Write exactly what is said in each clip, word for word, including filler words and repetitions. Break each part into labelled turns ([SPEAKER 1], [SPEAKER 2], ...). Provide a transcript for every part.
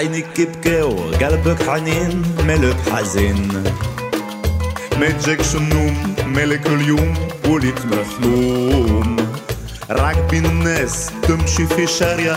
[SPEAKER 1] عينك يبكيو قلبك حنين ملك حزين، ما تجيكش النوم مالك اليوم وليت مخلوم، راكبين الناس تمشي في شارع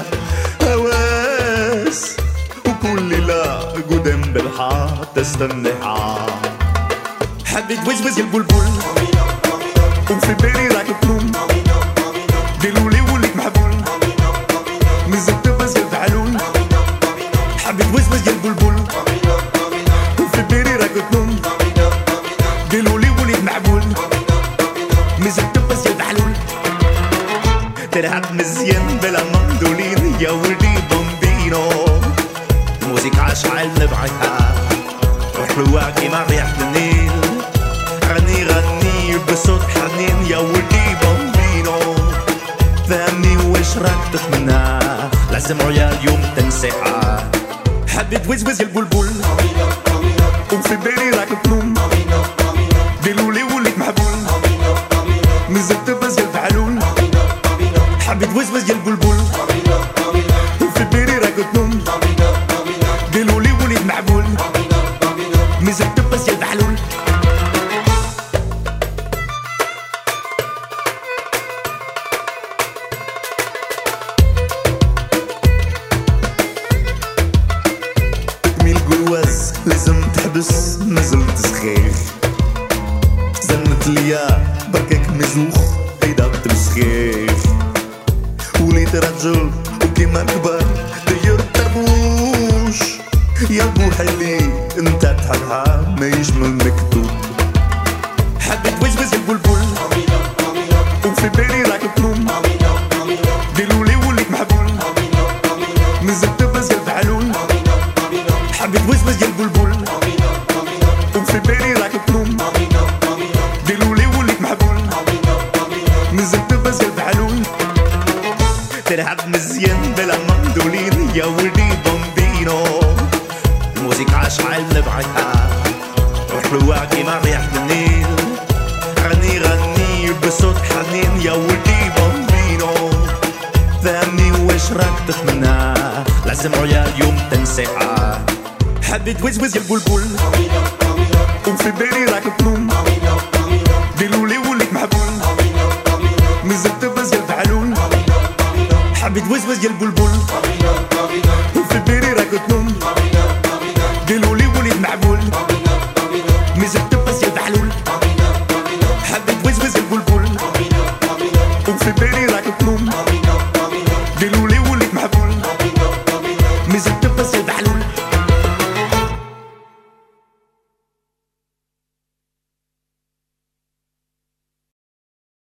[SPEAKER 1] هواس، وكل ليلة قدام بالحار تستنيها. حبيت وزوز البلبل وفي بالي راك تنوم، قالولي وليت محبول مازال تبز يفعلون. حبيت وزوز البلبل وفي بالي راك تنوم، قالولي وليت محبول مازال تبز يفعلون. تلعب مزيان بلا مندولين يا ولدي بومبينو، الموسيقى عشعل نبعتها وحلوة كيما ريحة النيل، غني غني بصوت حنين يا ولدي بومبينو. فهمني واش راك تتمنى لازم عيا اليوم تنسيها. حبيت وزوز البلبل وفي بالي راك تنوم، قالولي وليت محبول مازال تبز يفعلون. حبيت وزوز البلبل وفي بالي راك تنوم، قالولي وليت محبول مازال تبز يفعلون. الجواز لازم تحبس مازلت صغير، زنت ليا بركاك مزوخ هيدا تمسخير، وليت رجل وكيما كبر داير طربوش. يا بوحلي انت تحبها ما يشمل مكتوب. حبيت وزوز البلبل وفي بالي راك تنوم، قالولي وليت محبول مازال تبز يفعلون. حبيت وزوز البلبل وفي بالي راك تنوم، قالولي وليت محبول مازال تبز يفعلون. تلعب مزيان بلا مندولين يا ولدي بومبينو، الموسيقى عشعل نبعتها وحلوة كيما ريحة النيل، غني غني بصوت حنين يا ولدي بومبينو. فهمني واش راك تتمنى لازم عيا اليوم تنسيها. حبيت وزوز البلبل وفي بالي راك تنوم، قالولي وليت محبول مازال تبز يفعلون. حبيت وزوز البلبل